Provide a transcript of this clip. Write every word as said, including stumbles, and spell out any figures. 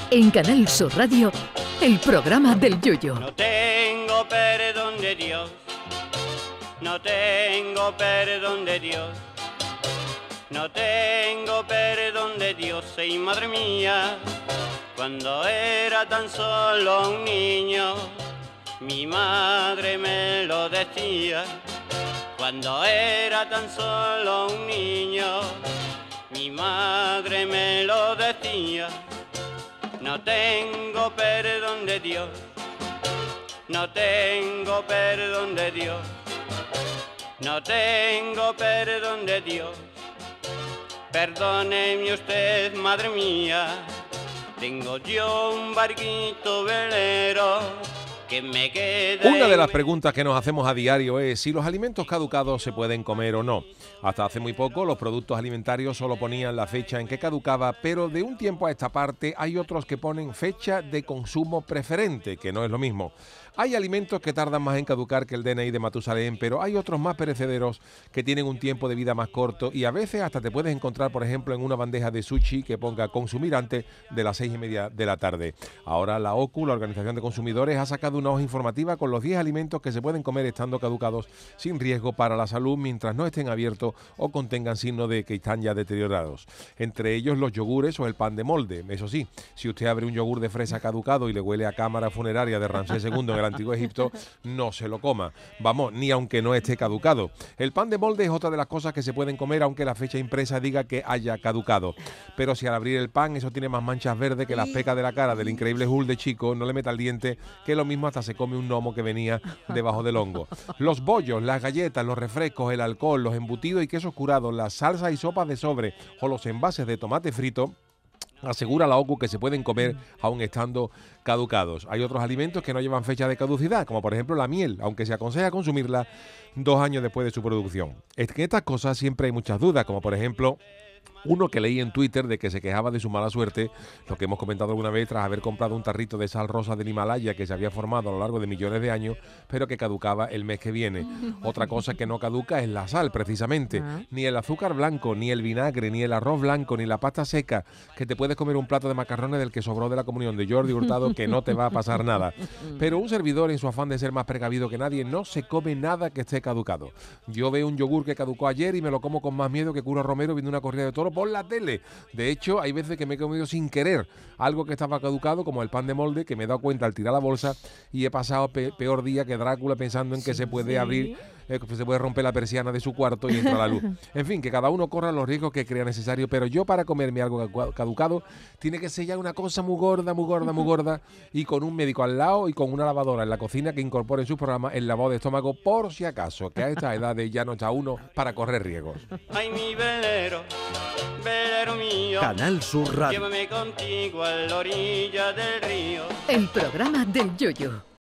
En Canal Sur Radio, el programa del Yoyo. No tengo perdón de Dios, no tengo perdón de Dios, no tengo perdón de Dios, y madre mía, cuando era tan solo un niño, mi madre me lo decía. Cuando era tan solo un niño, mi madre me lo decía. No tengo perdón de Dios, no tengo perdón de Dios, no tengo perdón de Dios. Perdóneme usted, madre mía, tengo yo un barquito velero que me queda. Una de las preguntas que nos hacemos a diario es si los alimentos caducados se pueden comer o no. Hasta hace muy poco los productos alimentarios solo ponían la fecha en que caducaba, pero de un tiempo a esta parte hay otros que ponen fecha de consumo preferente, que no es lo mismo. Hay alimentos que tardan más en caducar que el D N I de Matusalén, pero hay otros más perecederos que tienen un tiempo de vida más corto y a veces hasta te puedes encontrar, por ejemplo, en una bandeja de sushi que ponga consumir antes de las seis y media de la tarde. Ahora la O C U, la Organización de Consumidores, ha sacado una hoja informativa con los diez alimentos que se pueden comer estando caducados sin riesgo para la salud mientras no estén abiertos o contengan signos de que están ya deteriorados. Entre ellos los yogures o el pan de molde. Eso sí, si usted abre un yogur de fresa caducado y le huele a cámara funeraria de Ramsés segundo en el Antiguo Egipto, no se lo coma. Vamos, ni aunque no esté caducado. El pan de molde es otra de las cosas que se pueden comer aunque la fecha impresa diga que haya caducado. Pero si al abrir el pan eso tiene más manchas verdes que las pecas de la cara del increíble Hulk de chico, no le meta el diente, que lo mismo hasta se come un gnomo que venía debajo del hongo. Los bollos, las galletas, los refrescos, el alcohol, los embutidos y quesos curados, las salsas y sopas de sobre o los envases de tomate frito, asegura la O C U que se pueden comer aún estando caducados. Hay otros alimentos que no llevan fecha de caducidad, como por ejemplo la miel, aunque se aconseja consumirla dos años después de su producción. Es que en estas cosas siempre hay muchas dudas, como por ejemplo uno que leí en Twitter de que se quejaba de su mala suerte, lo que hemos comentado alguna vez, tras haber comprado un tarrito de sal rosa del Himalaya que se había formado a lo largo de millones de años, pero que caducaba el mes que viene. Otra cosa que no caduca es la sal, precisamente. Ni el azúcar blanco, ni el vinagre, ni el arroz blanco, ni la pasta seca, que te puedes comer un plato de macarrones del que sobró de la comunión de Jordi Hurtado, que no te va a pasar nada. Pero un servidor, en su afán de ser más precavido que nadie, no se come nada que esté caducado. Yo veo un yogur que caducó ayer y me lo como con más miedo que Cura Romero viendo una corrida de toro por la tele. De hecho, hay veces que me he comido sin querer algo que estaba caducado, como el pan de molde, que me he dado cuenta al tirar la bolsa y he pasado pe- peor día que Drácula pensando en que sí, se puede sí. abrir, eh, que se puede romper la persiana de su cuarto y entra la luz. En fin, que cada uno corra los riesgos que crea necesario, pero yo para comerme algo caducado tiene que ser ya una cosa muy gorda, muy gorda, muy gorda, y con un médico al lado y con una lavadora en la cocina que incorpore en su programa el lavado de estómago por si acaso, que a esta edad ya no está uno para correr riesgos. Ay, mi velero, velero mío, Canal Sur Radio. Llévame contigo a la orilla del río. El programa del Yoyo.